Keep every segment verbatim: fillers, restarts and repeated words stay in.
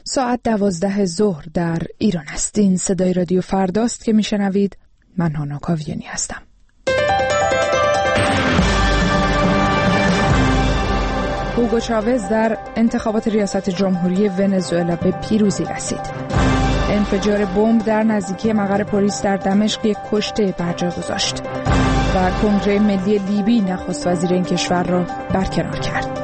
ساعت دوازده ظهر در ایران است. این صدای رادیو فرداست که میشنوید. من هانا کاویانی هستم. هوگو چاوز در انتخابات ریاست جمهوری ونزوئلا به پیروزی رسید. انفجار بمب در نزدیکی مقر پلیس در دمشق یک کشته بر جا گذاشت و کنگره ملی لیبی نخست وزیر این کشور را برکنار کرد.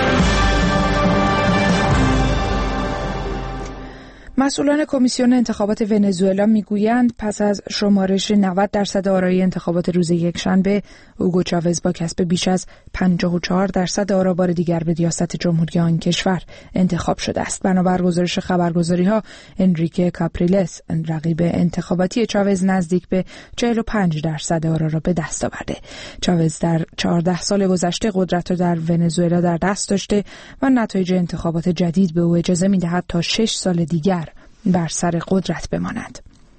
مسئولان کمیسیون انتخابات ونزوئلا میگویند پس از شمارش نود درصد آرای انتخابات روز یکشنبه، هوگو چاوز با کسب بیش از پنجاه و چهار درصد آرا بار دیگر به ریاست جمهوری آن کشور انتخاب شده است. بنابر گزارش خبرگزاری‌ها، انریکه کاپریلس، رقیب انتخاباتی چاوز، نزدیک به چهل و پنج درصد آرا را به دست آورده. چاوز در چهارده سال گذشته قدرت را در ونزوئلا در دست داشته و نتایج انتخابات جدید به او اجازه می‌دهد تا شش سال دیگر بر سر قدرت بماند.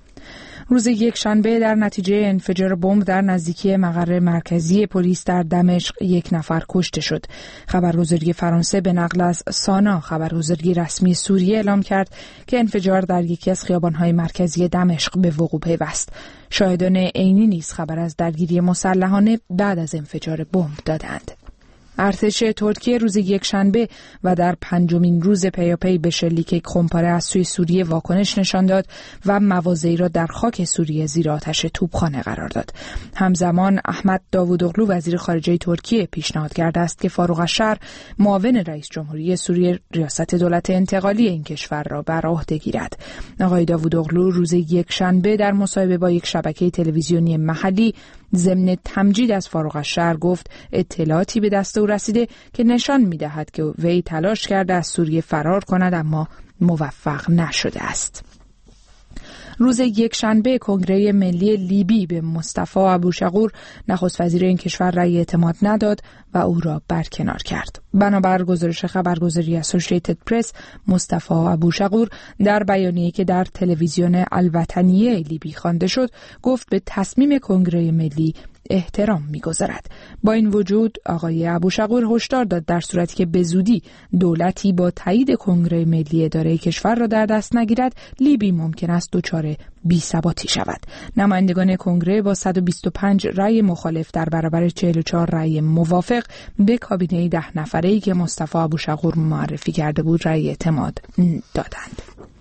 روز یکشنبه در نتیجه انفجار بمب در نزدیکی مقر مرکزی پلیس در دمشق یک نفر کشته شد. خبرگزاری فرانسه به نقل از سانا، خبرگزاری رسمی سوریه، اعلام کرد که انفجار در یکی از خیابان‌های مرکزی دمشق به وقوع پیوست. شاهدان عینی نیز خبر از درگیری مسلحانه بعد از انفجار بمب دادند. ارتش ترکیه روز یکشنبه و در پنجمین روز پیاپی به شلیک خمپاره از سوی سوریه واکنش نشان داد و مواضعی را در خاک سوریه زیر آتش توپخانه قرار داد. همزمان احمد داوودوغلو وزیر خارجه ترکیه پیشنهاد کرده است که فاروق الشر، معاون رئیس جمهوری سوریه، ریاست دولت انتقالی این کشور را بر عهده گیرد. آقای داوودوغلو روز یکشنبه در مصاحبه با یک شبکه تلویزیونی محلی ضمن تمجید از فاروق الشر گفت اطلاعاتی به دست او رسیده که نشان می‌دهد که وی تلاش کرده از سوریه فرار کند اما موفق نشده است. روز یکشنبه کنگره ملی لیبی به مصطفی ابوشقور، نخست وزیر این کشور، رأی اعتماد نداد و او را برکنار کرد. بنابر گزارش خبرگزاری اسوسییتد پرس، مصطفی ابوشقور در بیانیه‌ای که در تلویزیون الوطنیه لیبی خوانده شد گفت به تصمیم کنگره ملی احترام می‌گذارد. با این وجود آقای ابوشقور هشدار داد در صورتی که به زودی دولتی با تایید کنگره ملی اداره کشور را در دست نگیرد، لیبی ممکن است دچار بی‌ثباتی شود. نمایندگان کنگره با صد و بیست و پنج رأی مخالف در برابر چهل و چهار رأی موافق به کابینه ده نفره‌ای که مصطفی ابوشقور معرفی کرده بود رأی اعتماد دادند.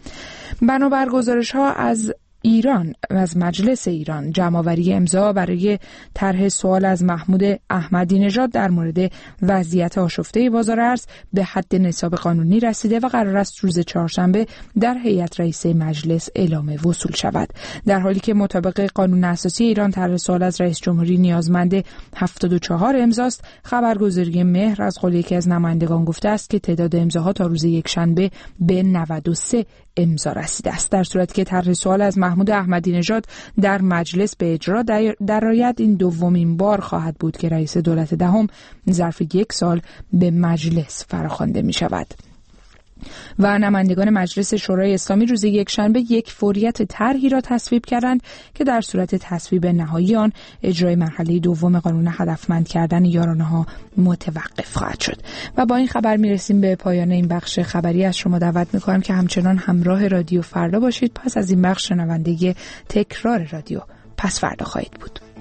بنابر گزارش‌ها از ایران و از مجلس ایران، جمع‌آوری امضا برای طرح سوال از محمود احمدی نژاد در مورد وضعیت آشفته بازار ارز به حد نصاب قانونی رسیده و قرار است روز چهارشنبه در هیئت رئیسه مجلس اعلام وصول شود. در حالی که مطابق قانون اساسی ایران طرح سوال از رئیس جمهوری نیازمند هفتاد و چهار امضاست، خبرگزاری مهر از قول یکی از نمایندگان گفته است که تعداد امضاها تا روز یکشنبه به نود و سه امضا رسیده است. در صورتی که طرح سوال از محمود احمدی نژاد در مجلس به اجرا درآید، این دومین بار خواهد بود که رئیس دولت دهم ظرف یک سال به مجلس فراخوانده می شود. و نمایندگان مجلس شورای اسلامی روز یکشنبه یک فوریت طرحی را تصویب کردند که در صورت تصویب نهایی آن اجرای مرحله دوم قانون هدفمند کردن یارانه‌ها متوقف خواهد شد. و با این خبر میرسیم به پایان این بخش خبری. از شما دعوت میکنم که همچنان همراه رادیو فردا باشید. پس از این بخش شنونده تکرار رادیو پس فردا خواهید بود.